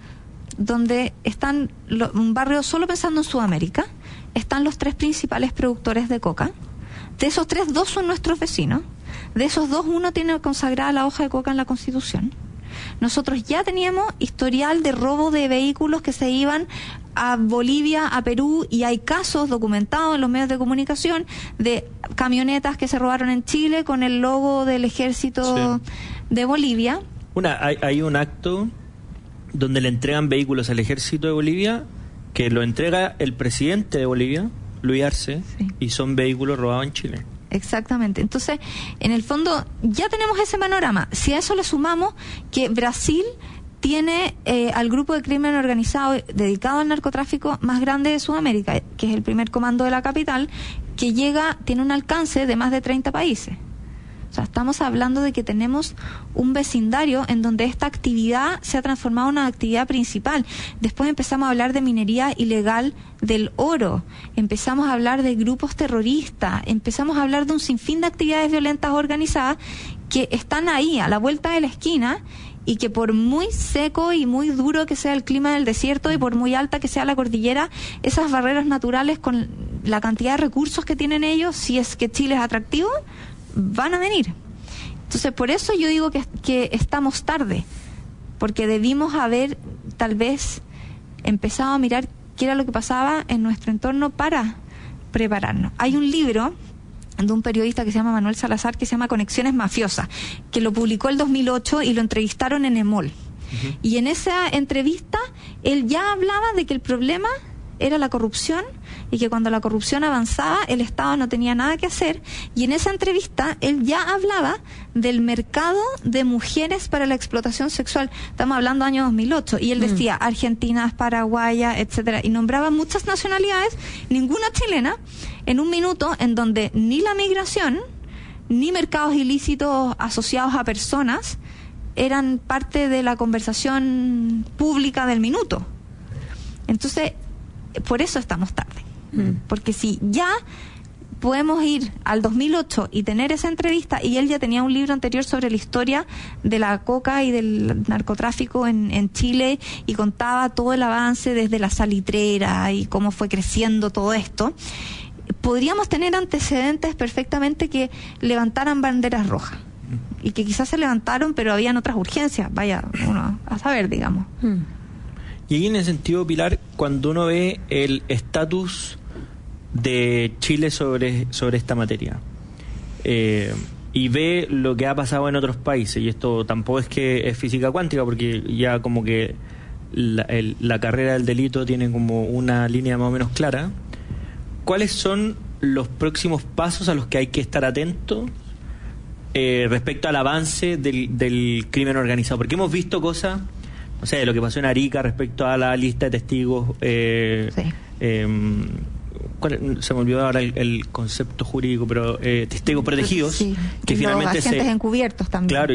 donde están, un barrio solo pensando en Sudamérica, están los 3 principales productores de coca. De esos 3, 2 son nuestros vecinos. De esos 2, 1 tiene consagrada la hoja de coca en la Constitución. Nosotros ya teníamos historial de robo de vehículos que se iban a Bolivia, a Perú, y hay casos documentados en los medios de comunicación de camionetas que se robaron en Chile con el logo del ejército de Bolivia. Hay un acto donde le entregan vehículos al ejército de Bolivia, que lo entrega el presidente de Bolivia, Luis Arce, y son vehículos robados en Chile. Exactamente. Entonces, en el fondo, ya tenemos ese panorama. Si a eso le sumamos que Brasil tiene al grupo de crimen organizado dedicado al narcotráfico más grande de Sudamérica, que es el primer comando de la capital, que tiene un alcance de más de 30 países. O sea, estamos hablando de que tenemos un vecindario en donde esta actividad se ha transformado en una actividad principal. Después empezamos a hablar de minería ilegal del oro, empezamos a hablar de grupos terroristas, empezamos a hablar de un sinfín de actividades violentas organizadas que están ahí, a la vuelta de la esquina, y que por muy seco y muy duro que sea el clima del desierto y por muy alta que sea la cordillera, esas barreras naturales, con la cantidad de recursos que tienen ellos, si es que Chile es atractivo, van a venir. Entonces, por eso yo digo que estamos tarde, porque debimos haber tal vez empezado a mirar qué era lo que pasaba en nuestro entorno para prepararnos. Hay un libro de un periodista que se llama Manuel Salazar, que se llama Conexiones Mafiosas, que lo publicó el 2008 y lo entrevistaron en EMOL. Y en esa entrevista él ya hablaba de que el problema era la corrupción, y que cuando la corrupción avanzaba el Estado no tenía nada que hacer, y en esa entrevista él ya hablaba del mercado de mujeres para la explotación sexual. Estamos hablando año 2008, y él decía argentinas, paraguayas, etcétera, y nombraba muchas nacionalidades, ninguna chilena, en un minuto en donde ni la migración ni mercados ilícitos asociados a personas eran parte de la conversación pública del minuto. Entonces, por eso estamos tarde. Porque si ya podemos ir al 2008 y tener esa entrevista, y él ya tenía un libro anterior sobre la historia de la coca y del narcotráfico en Chile, y contaba todo el avance desde la salitrera y cómo fue creciendo todo esto, podríamos tener antecedentes perfectamente que levantaran banderas rojas, y que quizás se levantaron, pero habían otras urgencias, vaya uno a saber, digamos. Y ahí, en ese sentido, Pilar, cuando uno ve el estatus de Chile sobre esta materia, y ve lo que ha pasado en otros países, y esto tampoco es que es física cuántica, porque ya como que la carrera del delito tiene como una línea más o menos clara, ¿cuáles son los próximos pasos a los que hay que estar atentos respecto al avance del crimen organizado? Porque hemos visto cosas, o sea, de lo que pasó en Arica respecto a la lista de testigos, se me olvidó ahora el concepto jurídico, pero testigos protegidos, que finalmente los agentes encubiertos también. Claro, y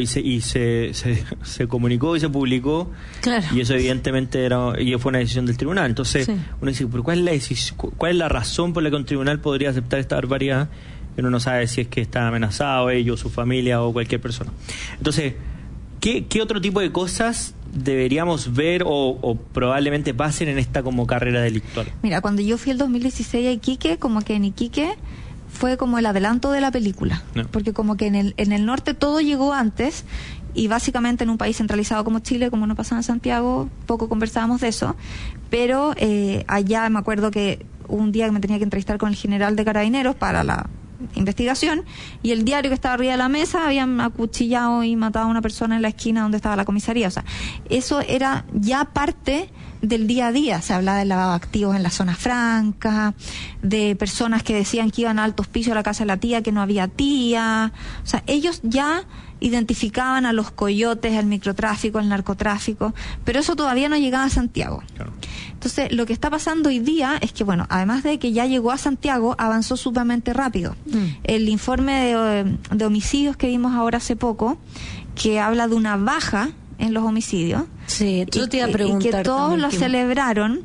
se comunicó y se publicó, claro. Y eso evidentemente fue una decisión del tribunal. Entonces uno dice, pero ¿cuál es la razón por la que un tribunal podría aceptar esta barbaridad? Uno no sabe si es que están amenazados ellos, su familia o cualquier persona. Entonces, ¿qué otro tipo de cosas deberíamos ver o probablemente pasen en esta como carrera delictual? Mira, cuando yo fui el 2016 a Iquique, como que en Iquique fue como el adelanto de la película, porque como que en el norte todo llegó antes, y básicamente en un país centralizado como Chile, como no pasaba en Santiago, poco conversábamos de eso, pero allá me acuerdo que un día me tenía que entrevistar con el general de Carabineros para la investigación, y el diario que estaba arriba de la mesa habían acuchillado y matado a una persona en la esquina donde estaba la comisaría. O sea, eso era ya parte del día a día. Se hablaba de lavado de activos en la zona franca, de personas que decían que iban a altos pisos a la casa de la tía, que no había tía. O sea, ellos ya identificaban a los coyotes, el microtráfico, el narcotráfico, pero eso todavía no llegaba a Santiago. Claro. Entonces, lo que está pasando hoy día es que, bueno, además de que ya llegó a Santiago, avanzó sumamente rápido. El informe de homicidios que vimos ahora hace poco, que habla de una baja en los homicidios, yo te iba a preguntar, y que todos lo celebraron.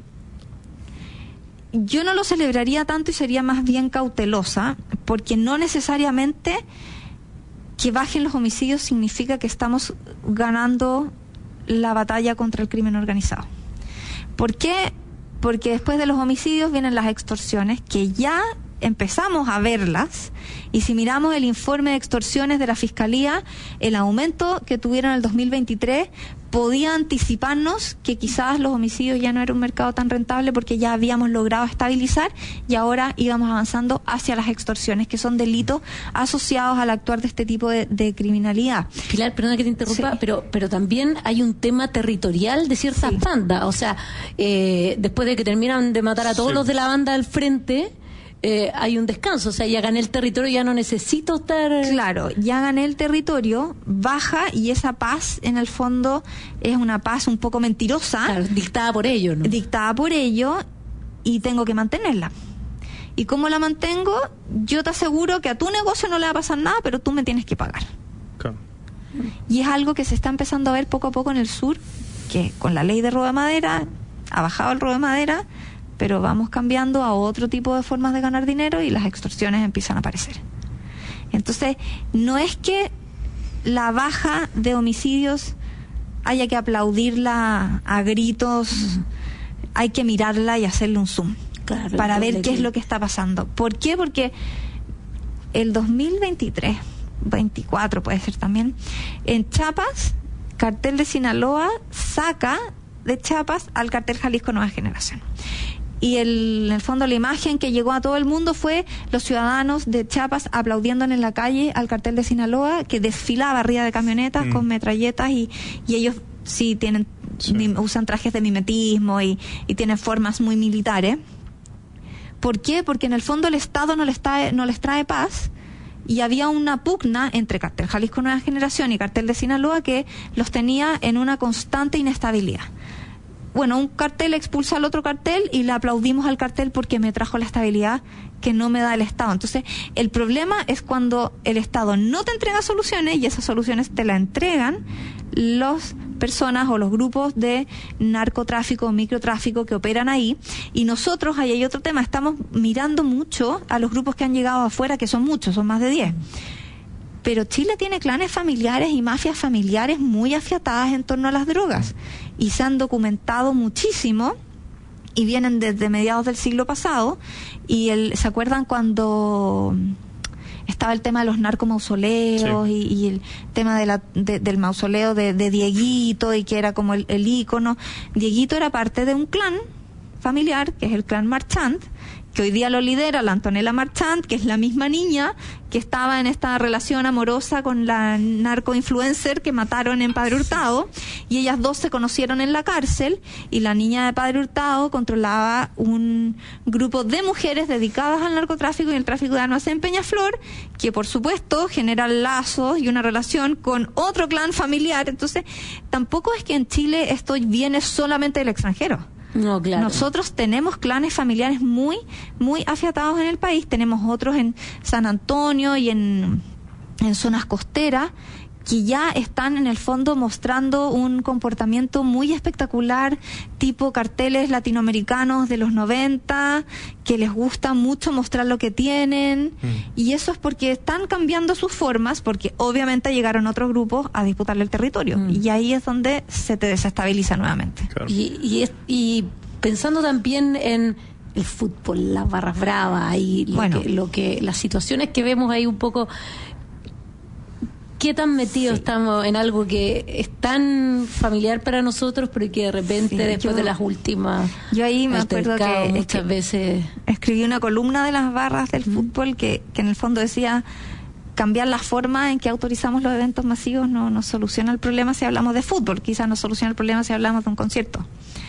Yo no lo celebraría tanto y sería más bien cautelosa, porque no necesariamente que bajen los homicidios significa que estamos ganando la batalla contra el crimen organizado. ¿Por qué? Porque después de los homicidios vienen las extorsiones, que ya empezamos a verlas, y si miramos el informe de extorsiones de la Fiscalía, el aumento que tuvieron en el 2023 podía anticiparnos que quizás los homicidios ya no era un mercado tan rentable, porque ya habíamos logrado estabilizar y ahora íbamos avanzando hacia las extorsiones, que son delitos asociados al actuar de este tipo de criminalidad. Pilar, perdona que te interrumpa, pero también hay un tema territorial de ciertas bandas. O sea, después de que terminan de matar a todos los de la banda del frente, hay un descanso. O sea, ya gané el territorio, ya no necesito estar... Claro, ya gané el territorio, baja, y esa paz, en el fondo, es una paz un poco mentirosa. Claro, dictada por ellos, ¿no? Dictada por ellos, y tengo que mantenerla. ¿Y cómo la mantengo? Yo te aseguro que a tu negocio no le va a pasar nada, pero tú me tienes que pagar. Claro. Y es algo que se está empezando a ver poco a poco en el sur, que con la ley de robo de madera, ha bajado el robo de madera, pero vamos cambiando a otro tipo de formas de ganar dinero y las extorsiones empiezan a aparecer. Entonces, no es que la baja de homicidios haya que aplaudirla a gritos, hay que mirarla y hacerle un zoom, claro, para ver qué es lo que está pasando. ¿Por qué? Porque el 2023, 24 puede ser también, en Chiapas, Cartel de Sinaloa saca de Chiapas al Cartel Jalisco Nueva Generación. Y en el fondo la imagen que llegó a todo el mundo fue los ciudadanos de Chiapas aplaudiendo en la calle al Cartel de Sinaloa, que desfilaba arriba de camionetas con metralletas, y ellos sí usan trajes de mimetismo y tienen formas muy militares. ¿Por qué? Porque en el fondo el Estado no les trae paz, y había una pugna entre Cartel Jalisco Nueva Generación y Cartel de Sinaloa que los tenía en una constante inestabilidad. Bueno, un cartel expulsa al otro cartel y le aplaudimos al cartel porque me trajo la estabilidad que no me da el Estado. Entonces, el problema es cuando el Estado no te entrega soluciones, y esas soluciones te la entregan las personas o los grupos de narcotráfico o microtráfico que operan ahí. Y nosotros, ahí hay otro tema, estamos mirando mucho a los grupos que han llegado afuera, que son muchos, son más de 10. Pero Chile tiene clanes familiares y mafias familiares muy afiatadas en torno a las drogas. Y se han documentado muchísimo y vienen desde mediados del siglo pasado. Y ¿se acuerdan cuando estaba el tema de los narcomausoleos? Sí. Y el tema del mausoleo de Dieguito, y que era como el ícono? Dieguito era parte de un clan familiar, que es el clan Marchand, que hoy día lo lidera la Antonella Marchand, que es la misma niña que estaba en esta relación amorosa con la narcoinfluencer que mataron en Padre Hurtado, y ellas dos se conocieron en la cárcel, y la niña de Padre Hurtado controlaba un grupo de mujeres dedicadas al narcotráfico y el tráfico de armas en Peñaflor, que por supuesto generan lazos y una relación con otro clan familiar. Entonces, tampoco es que en Chile esto viene solamente del extranjero. No, claro. Nosotros tenemos clanes familiares muy, muy afiatados en el país. Tenemos otros en San Antonio y en zonas costeras que ya están en el fondo mostrando un comportamiento muy espectacular, tipo carteles latinoamericanos de los 90, que les gusta mucho mostrar lo que tienen, y eso es porque están cambiando sus formas, porque obviamente llegaron otros grupos a disputarle el territorio, y ahí es donde se te desestabiliza nuevamente. Claro. Y pensando también en el fútbol, las barras bravas, y las situaciones que vemos ahí un poco. ¿Qué tan metidos estamos en algo que es tan familiar para nosotros, pero que de repente después de las últimas... Yo ahí me acuerdo que muchas veces... Escribí una columna de las barras del fútbol que en el fondo decía: cambiar la forma en que autorizamos los eventos masivos no soluciona el problema si hablamos de fútbol, quizás no soluciona el problema si hablamos de un concierto.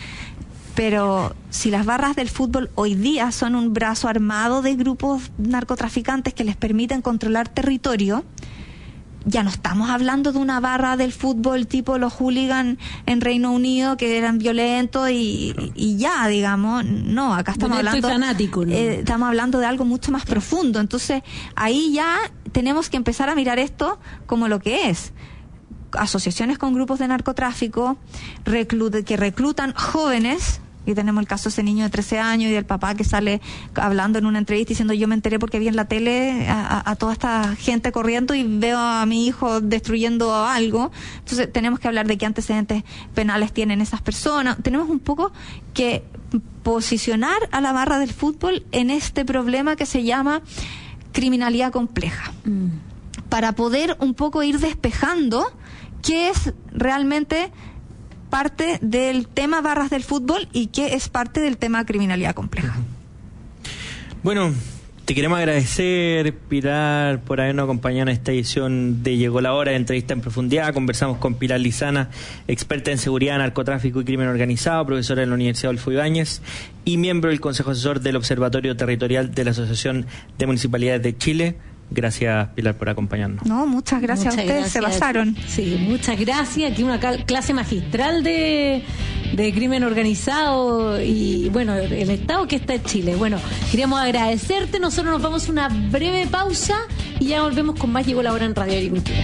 Pero si las barras del fútbol hoy día son un brazo armado de grupos narcotraficantes que les permiten controlar territorio, ya no estamos hablando de una barra del fútbol tipo los hooligans en Reino Unido, que eran violentos y ya, digamos. No, acá estamos hablando fanático, ¿no? Estamos hablando de algo mucho más profundo. Entonces, ahí ya tenemos que empezar a mirar esto como lo que es: asociaciones con grupos de narcotráfico que reclutan jóvenes. Y tenemos el caso de ese niño de 13 años y del papá que sale hablando en una entrevista diciendo: yo me enteré porque vi en la tele a toda esta gente corriendo y veo a mi hijo destruyendo algo. Entonces tenemos que hablar de qué antecedentes penales tienen esas personas. Tenemos un poco que posicionar a la barra del fútbol en este problema que se llama criminalidad compleja, para poder un poco ir despejando qué es realmente parte del tema barras del fútbol y que es parte del tema criminalidad compleja. Bueno, te queremos agradecer, Pilar, por habernos acompañado en esta edición de Llegó la Hora de Entrevista en Profundidad. Conversamos con Pilar Lizana, experta en seguridad, narcotráfico y crimen organizado, profesora en la Universidad Adolfo Ibáñez y miembro del Consejo Asesor del Observatorio Territorial de la Asociación de Municipalidades de Chile. Gracias, Pilar, por acompañarnos. No, muchas gracias a ustedes, se pasaron. Sí, muchas gracias. Aquí una clase magistral de crimen organizado y, bueno, el estado que está en Chile. Bueno, queríamos agradecerte. Nosotros nos vamos a una breve pausa y ya volvemos con más Llegó la Hora en Radio Agricultura.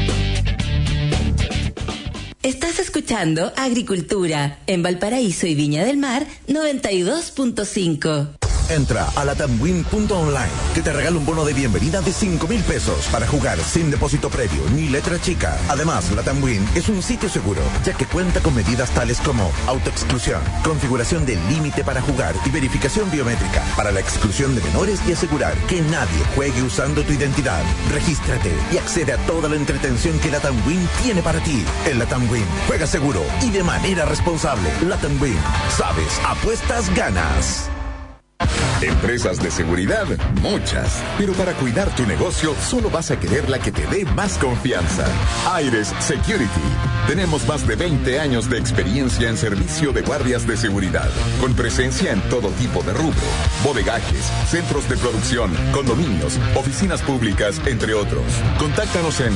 Estás escuchando Agricultura en Valparaíso y Viña del Mar 92.5. Entra a latamwin.online, que te regala un bono de bienvenida de 5,000 pesos para jugar sin depósito previo ni letra chica. Además, Latamwin es un sitio seguro, ya que cuenta con medidas tales como autoexclusión, configuración del límite para jugar y verificación biométrica para la exclusión de menores y asegurar que nadie juegue usando tu identidad. Regístrate y accede a toda la entretención que Latamwin tiene para ti. En Latamwin, juega seguro y de manera responsable. Latamwin, sabes, apuestas, ganas. Empresas de seguridad, muchas. Pero para cuidar tu negocio, solo vas a querer la que te dé más confianza. Aires Security. Tenemos más de 20 años de experiencia en servicio de guardias de seguridad, con presencia en todo tipo de rubro: bodegajes, centros de producción, condominios, oficinas públicas, entre otros. Contáctanos en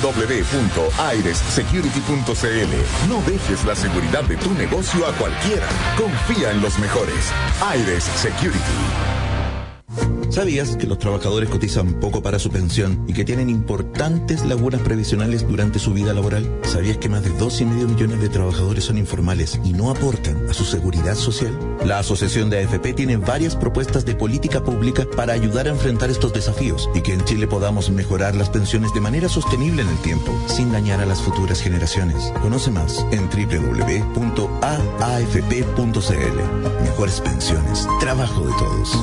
www.airessecurity.cl. No dejes la seguridad de tu negocio a cualquiera. Confía en los mejores. Aires Security. ¿Sabías que los trabajadores cotizan poco para su pensión y que tienen importantes lagunas previsionales durante su vida laboral? ¿Sabías que más de 2,5 millones de trabajadores son informales y no aportan a su seguridad social? La Asociación de AFP tiene varias propuestas de política pública para ayudar a enfrentar estos desafíos y que en Chile podamos mejorar las pensiones de manera sostenible en el tiempo, sin dañar a las futuras generaciones. Conoce más en www.aafp.cl. Mejores pensiones, trabajo de todos.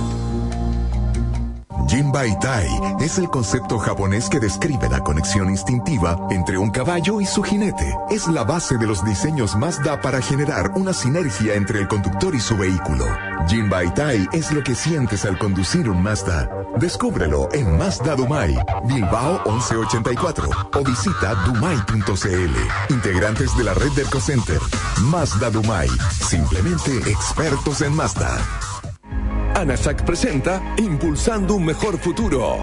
Jinbaitai es el concepto japonés que describe la conexión instintiva entre un caballo y su jinete. Es la base de los diseños Mazda para generar una sinergia entre el conductor y su vehículo. Jinbaitai es lo que sientes al conducir un Mazda. Descúbrelo en Mazda Dumai, Bilbao 1184 o visita dumai.cl. Integrantes de la red de EcoCenter. Mazda Dumai, simplemente expertos en Mazda. ANASAC presenta Impulsando un Mejor Futuro.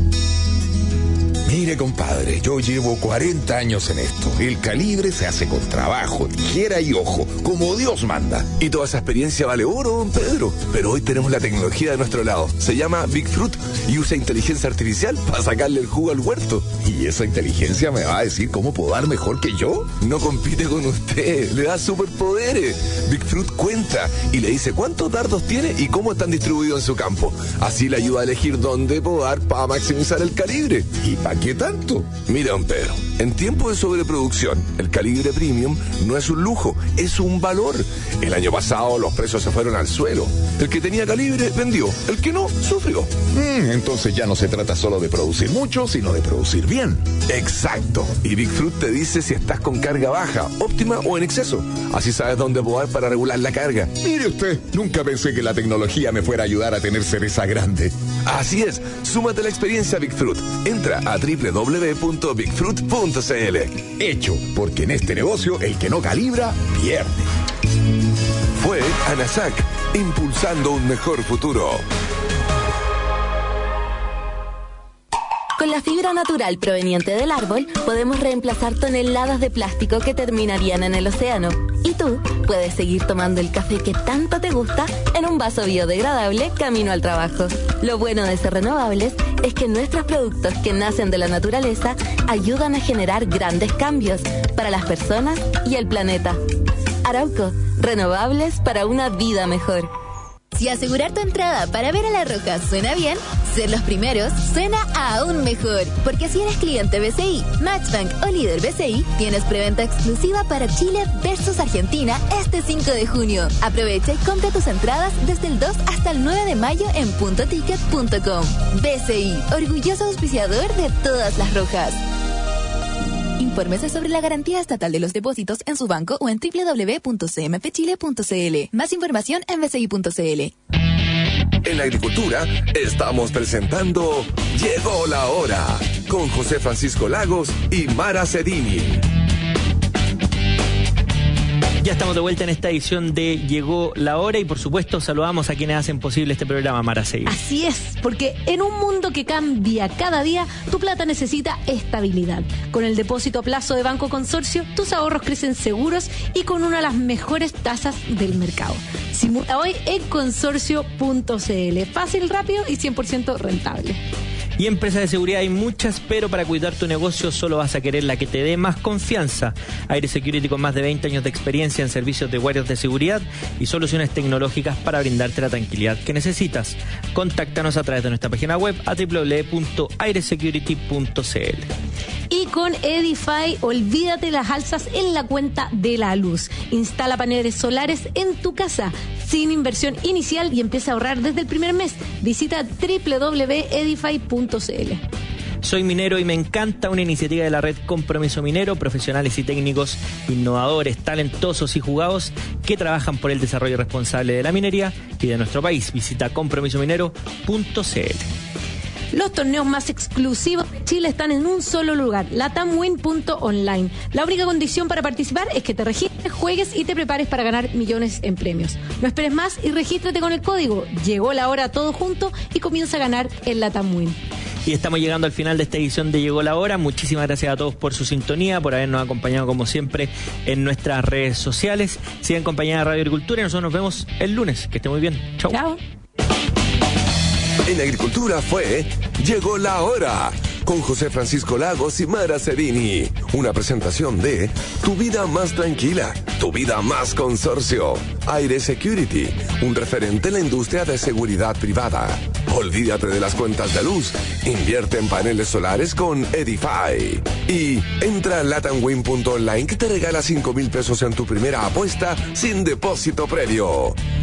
Mire, compadre, yo llevo 40 años en esto. El calibre se hace con trabajo, tijera y ojo, como Dios manda. Y toda esa experiencia vale oro, don Pedro. Pero hoy tenemos la tecnología de nuestro lado. Se llama Big Fruit y usa inteligencia artificial para sacarle el jugo al huerto. ¿Y esa inteligencia me va a decir cómo podar mejor que yo? No compite con usted, le da superpoderes. Big Fruit cuenta y le dice cuántos dardos tiene y cómo están distribuidos en su campo. Así le ayuda a elegir dónde podar para maximizar el calibre. ¿Y para qué tanto? Mira, don Pedro, en tiempo de sobreproducción, el calibre premium no es un lujo, es un valor. El año pasado los precios se fueron al suelo. El que tenía calibre vendió, el que no, sufrió. Entonces ya no se trata solo de producir mucho, sino de producir bien. Exacto. Y Big Fruit te dice si estás con carga baja, óptima o en exceso. Así sabes dónde podar para regular la carga. Mire usted, nunca pensé que la tecnología me fuera a ayudar a tener cereza grande. Así es, súmate a la experiencia Big Fruit. Entra a www.bigfruit.cl. Hecho, porque en este negocio el que no calibra, pierde. Fue ANASAC, impulsando un mejor futuro. Con la fibra natural proveniente del árbol, podemos reemplazar toneladas de plástico que terminarían en el océano. Y tú puedes seguir tomando el café que tanto te gusta en un vaso biodegradable camino al trabajo. Lo bueno de ser renovables es que nuestros productos que nacen de la naturaleza ayudan a generar grandes cambios para las personas y el planeta. Arauco, renovables para una vida mejor. Si asegurar tu entrada para ver a La Roja suena bien, ser los primeros suena aún mejor. Porque si eres cliente BCI, Matchbank o líder BCI, tienes preventa exclusiva para Chile versus Argentina este 5 de junio. Aprovecha y compra tus entradas desde el 2 hasta el 9 de mayo en puntoticket.com. BCI, orgulloso auspiciador de todas las rojas. Infórmese sobre la garantía estatal de los depósitos en su banco o en www.cmfchile.cl. Más información en bci.cl. En la agricultura estamos presentando Llegó la Hora con José Francisco Lagos y Mara Cedini. Ya estamos de vuelta en esta edición de Llegó la Hora y por supuesto saludamos a quienes hacen posible este programa, Mara Cedini. Así es, porque en un mundo que cambia cada día, tu plata necesita estabilidad. Con el depósito a plazo de Banco Consorcio, tus ahorros crecen seguros y con una de las mejores tasas del mercado. Simula hoy en consorcio.cl. Fácil, rápido y 100% rentable. Y empresas de seguridad hay muchas, pero para cuidar tu negocio solo vas a querer la que te dé más confianza. Aire Security, con más de 20 años de experiencia en servicios de guardias de seguridad y soluciones tecnológicas para brindarte la tranquilidad que necesitas. Contáctanos a través de nuestra página web a www.airesecurity.cl. Y con Edify, olvídate las alzas en la cuenta de la luz. Instala paneles solares en tu casa sin inversión inicial y empieza a ahorrar desde el primer mes. Visita www.edify.cl. Soy minero y me encanta una iniciativa de la red Compromiso Minero, profesionales y técnicos innovadores, talentosos y jugados que trabajan por el desarrollo responsable de la minería y de nuestro país. Visita compromisominero.cl. Los torneos más exclusivos de Chile están en un solo lugar, latamwin.online. La única condición para participar es que te registres, juegues y te prepares para ganar millones en premios. No esperes más y regístrate con el código. Llegó la hora todo junto y comienza a ganar en Latamwin. Y estamos llegando al final de esta edición de Llegó la Hora. Muchísimas gracias a todos por su sintonía, por habernos acompañado como siempre en nuestras redes sociales. Sigan acompañados de Radio Agricultura y nosotros nos vemos el lunes. Que esté muy bien. Chau. Chao. En agricultura fue Llegó la Hora, con José Francisco Lagos y Mara Cerini. Una presentación de Tu Vida Más Tranquila, Tu Vida Más Consorcio. Aire Security, un referente en la industria de seguridad privada. Olvídate de las cuentas de luz. Invierte en paneles solares con Edify. Y entra a latamwin.online que te regala 5,000 pesos en tu primera apuesta sin depósito previo.